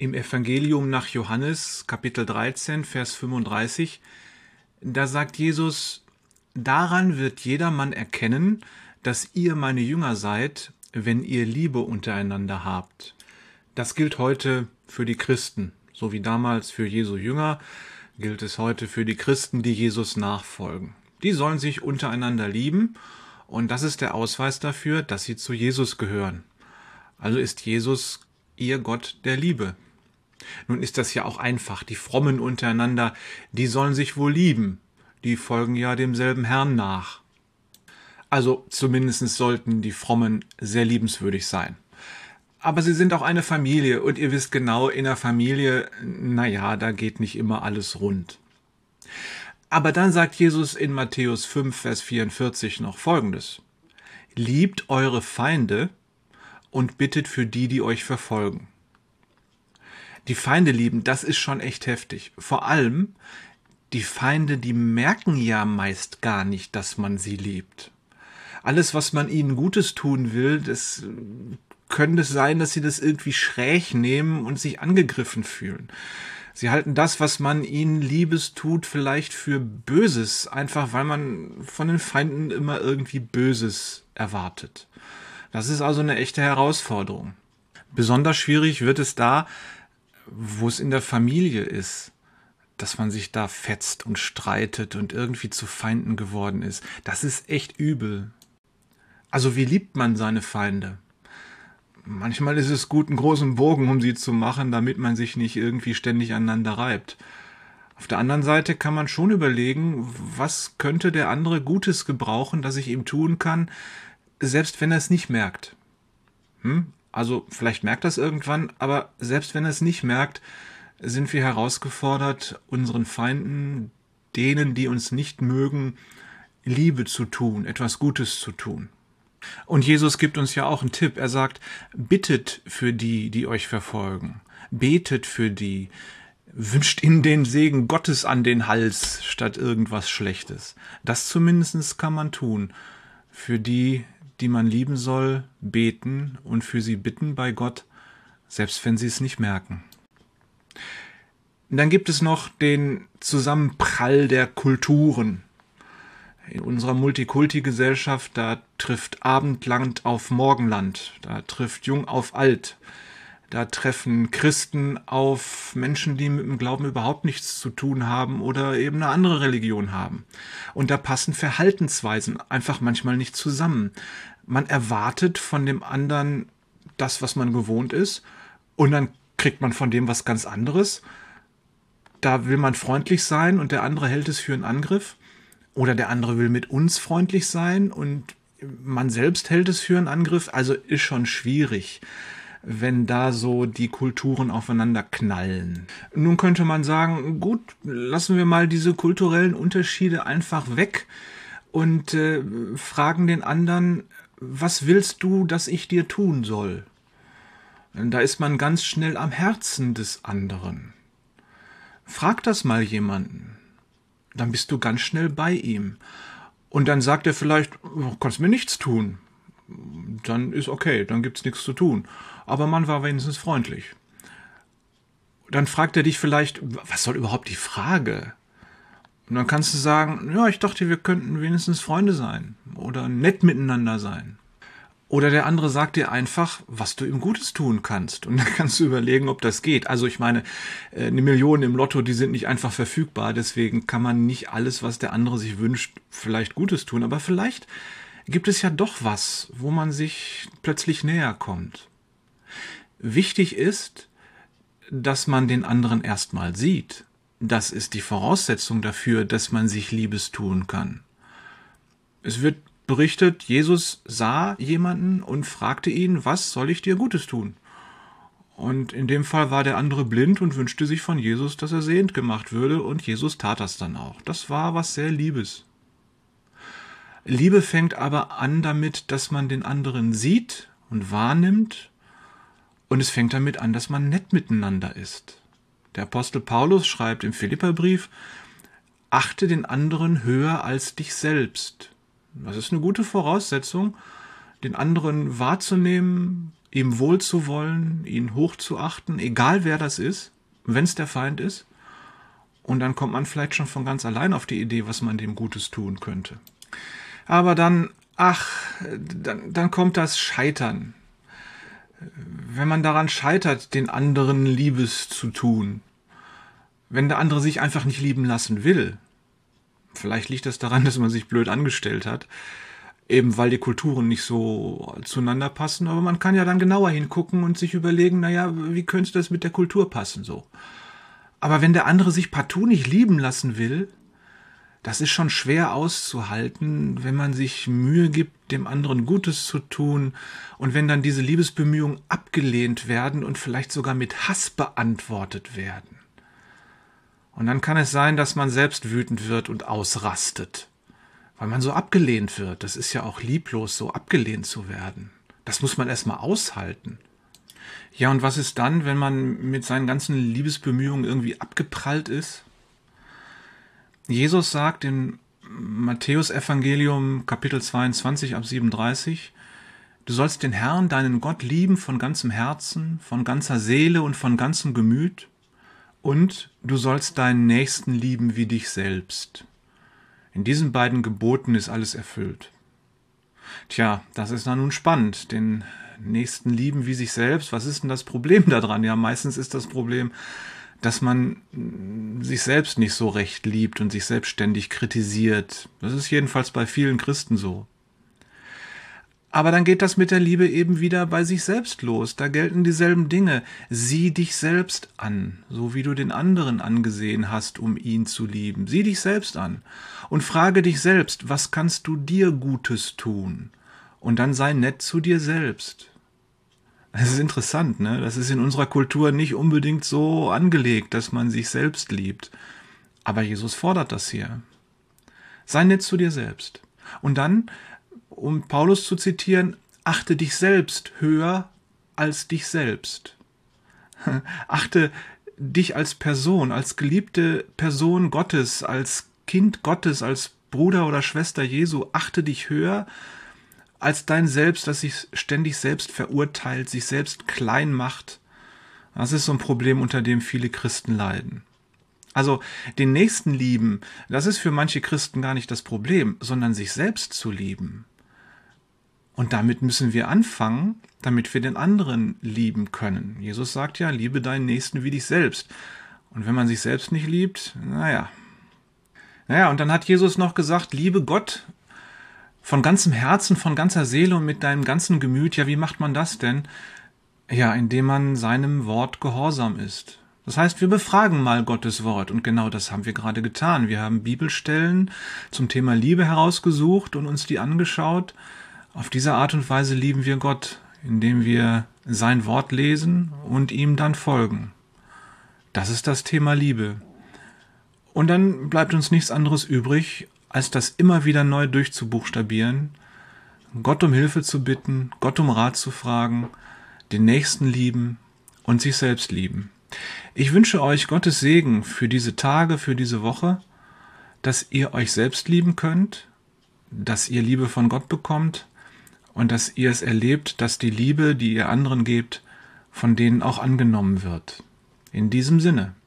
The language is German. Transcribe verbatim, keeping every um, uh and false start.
Im Evangelium nach Johannes, Kapitel dreizehn, Vers fünfunddreißig, da sagt Jesus: Daran wird jedermann erkennen, dass ihr meine Jünger seid, wenn ihr Liebe untereinander habt. Das gilt heute für die Christen, so wie damals für Jesu Jünger, gilt es heute für die Christen, die Jesus nachfolgen. Die sollen sich untereinander lieben, und das ist der Ausweis dafür, dass sie zu Jesus gehören. Also ist Jesus ihr Gott der Liebe. Nun ist das ja auch einfach. Die Frommen untereinander, die sollen sich wohl lieben. Die folgen ja demselben Herrn nach. Also zumindest sollten die Frommen sehr liebenswürdig sein. Aber sie sind auch eine Familie, und ihr wisst genau, in der Familie, naja, da geht nicht immer alles rund. Aber dann sagt Jesus in Matthäus fünf, Vers vierundvierzig noch Folgendes: Liebt eure Feinde und bittet für die, die euch verfolgen. Die Feinde lieben, das ist schon echt heftig. Vor allem, die Feinde, die merken ja meist gar nicht, dass man sie liebt. Alles, was man ihnen Gutes tun will, das könnte es sein, dass sie das irgendwie schräg nehmen und sich angegriffen fühlen. Sie halten das, was man ihnen Liebes tut, vielleicht für Böses, einfach weil man von den Feinden immer irgendwie Böses erwartet. Das ist also eine echte Herausforderung. Besonders schwierig wird es da, wo es in der Familie ist, dass man sich da fetzt und streitet und irgendwie zu Feinden geworden ist. Das ist echt übel. Also wie liebt man seine Feinde? Manchmal ist es gut, einen großen Bogen um sie zu machen, damit man sich nicht irgendwie ständig aneinander reibt. Auf der anderen Seite kann man schon überlegen, was könnte der andere Gutes gebrauchen, das ich ihm tun kann, selbst wenn er es nicht merkt. Hm? Also vielleicht merkt er es irgendwann, aber selbst wenn er es nicht merkt, sind wir herausgefordert, unseren Feinden, denen, die uns nicht mögen, Liebe zu tun, etwas Gutes zu tun. Und Jesus gibt uns ja auch einen Tipp. Er sagt: Bittet für die, die euch verfolgen. Betet für die. Wünscht ihnen den Segen Gottes an den Hals statt irgendwas Schlechtes. Das zumindest kann man tun. Für die, die man lieben soll, beten und für sie bitten bei Gott, selbst wenn sie es nicht merken. Dann gibt es noch den Zusammenprall der Kulturen. In unserer Multikulti-Gesellschaft, da trifft Abendland auf Morgenland, da trifft Jung auf Alt, da treffen Christen auf Menschen, die mit dem Glauben überhaupt nichts zu tun haben oder eben eine andere Religion haben. Und da passen Verhaltensweisen einfach manchmal nicht zusammen. Man erwartet von dem anderen das, was man gewohnt ist, und dann kriegt man von dem was ganz anderes. Da will man freundlich sein und der andere hält es für einen Angriff. Oder der andere will mit uns freundlich sein und man selbst hält es für einen Angriff. Also ist schon schwierig, wenn da so die Kulturen aufeinander knallen. Nun könnte man sagen, gut, lassen wir mal diese kulturellen Unterschiede einfach weg und äh, fragen den anderen: Was willst du, dass ich dir tun soll? Da ist man ganz schnell am Herzen des anderen. Frag das mal jemanden. Dann bist du ganz schnell bei ihm. Und dann sagt er vielleicht: Du kannst mir nichts tun. Dann ist okay, dann gibt's nichts zu tun. Aber man war wenigstens freundlich. Dann fragt er dich vielleicht: Was soll überhaupt die Frage? Und dann kannst du sagen: Ja, ich dachte, wir könnten wenigstens Freunde sein oder nett miteinander sein. Oder der andere sagt dir einfach, was du ihm Gutes tun kannst. Und dann kannst du überlegen, ob das geht. Also ich meine, eine Million im Lotto, die sind nicht einfach verfügbar. Deswegen kann man nicht alles, was der andere sich wünscht, vielleicht Gutes tun. Aber vielleicht gibt es ja doch was, wo man sich plötzlich näher kommt. Wichtig ist, dass man den anderen erstmal sieht. Das ist die Voraussetzung dafür, dass man sich Liebes tun kann. Es wird berichtet, Jesus sah jemanden und fragte ihn: Was soll ich dir Gutes tun? Und in dem Fall war der andere blind und wünschte sich von Jesus, dass er sehend gemacht würde, und Jesus tat das dann auch. Das war was sehr Liebes. Liebe fängt aber an damit, dass man den anderen sieht und wahrnimmt, und es fängt damit an, dass man nett miteinander ist. Der Apostel Paulus schreibt im Philipperbrief: Achte den anderen höher als dich selbst. Das ist eine gute Voraussetzung, den anderen wahrzunehmen, ihm wohl zu wollen, ihn hoch zu achten, egal wer das ist, wenn es der Feind ist. Und dann kommt man vielleicht schon von ganz allein auf die Idee, was man dem Gutes tun könnte. Aber dann, ach, dann, dann kommt das Scheitern. Wenn man daran scheitert, den anderen Liebes zu tun, wenn der andere sich einfach nicht lieben lassen will, vielleicht liegt das daran, dass man sich blöd angestellt hat, eben weil die Kulturen nicht so zueinander passen, aber man kann ja dann genauer hingucken und sich überlegen, naja, wie könnte das mit der Kultur passen, so. Aber wenn der andere sich partout nicht lieben lassen will, das ist schon schwer auszuhalten, wenn man sich Mühe gibt, dem anderen Gutes zu tun und wenn dann diese Liebesbemühungen abgelehnt werden und vielleicht sogar mit Hass beantwortet werden. Und dann kann es sein, dass man selbst wütend wird und ausrastet, weil man so abgelehnt wird. Das ist ja auch lieblos, so abgelehnt zu werden. Das muss man erstmal aushalten. Ja, und was ist dann, wenn man mit seinen ganzen Liebesbemühungen irgendwie abgeprallt ist? Jesus sagt im Matthäus-Evangelium, Kapitel zweiundzwanzig, ab siebenunddreißig, du sollst den Herrn, deinen Gott, lieben von ganzem Herzen, von ganzer Seele und von ganzem Gemüt, und du sollst deinen Nächsten lieben wie dich selbst. In diesen beiden Geboten ist alles erfüllt. Tja, das ist dann nun spannend, den Nächsten lieben wie sich selbst. Was ist denn das Problem daran? Ja, meistens ist das Problem, dass man sich selbst nicht so recht liebt und sich selbstständig kritisiert. Das ist jedenfalls bei vielen Christen so. Aber dann geht das mit der Liebe eben wieder bei sich selbst los. Da gelten dieselben Dinge. Sieh dich selbst an, so wie du den anderen angesehen hast, um ihn zu lieben. Sieh dich selbst an und frage dich selbst, was kannst du dir Gutes tun? Und dann sei nett zu dir selbst. Das ist interessant, ne? Das ist in unserer Kultur nicht unbedingt so angelegt, dass man sich selbst liebt. Aber Jesus fordert das hier. Sei nett zu dir selbst. Und dann, um Paulus zu zitieren, achte dich selbst höher als dich selbst. Achte dich als Person, als geliebte Person Gottes, als Kind Gottes, als Bruder oder Schwester Jesu, achte dich höher als dein Selbst, das sich ständig selbst verurteilt, sich selbst klein macht. Das ist so ein Problem, unter dem viele Christen leiden. Also den Nächsten lieben, das ist für manche Christen gar nicht das Problem, sondern sich selbst zu lieben. Und damit müssen wir anfangen, damit wir den anderen lieben können. Jesus sagt ja, liebe deinen Nächsten wie dich selbst. Und wenn man sich selbst nicht liebt, naja. Naja, und dann hat Jesus noch gesagt, liebe Gott von ganzem Herzen, von ganzer Seele und mit deinem ganzen Gemüt. Ja, wie macht man das denn? Ja, indem man seinem Wort gehorsam ist. Das heißt, wir befragen mal Gottes Wort und genau das haben wir gerade getan. Wir haben Bibelstellen zum Thema Liebe herausgesucht und uns die angeschaut. Auf diese Art und Weise lieben wir Gott, indem wir sein Wort lesen und ihm dann folgen. Das ist das Thema Liebe. Und dann bleibt uns nichts anderes übrig, als das immer wieder neu durchzubuchstabieren, Gott um Hilfe zu bitten, Gott um Rat zu fragen, den Nächsten lieben und sich selbst lieben. Ich wünsche euch Gottes Segen für diese Tage, für diese Woche, dass ihr euch selbst lieben könnt, dass ihr Liebe von Gott bekommt und dass ihr es erlebt, dass die Liebe, die ihr anderen gebt, von denen auch angenommen wird. In diesem Sinne.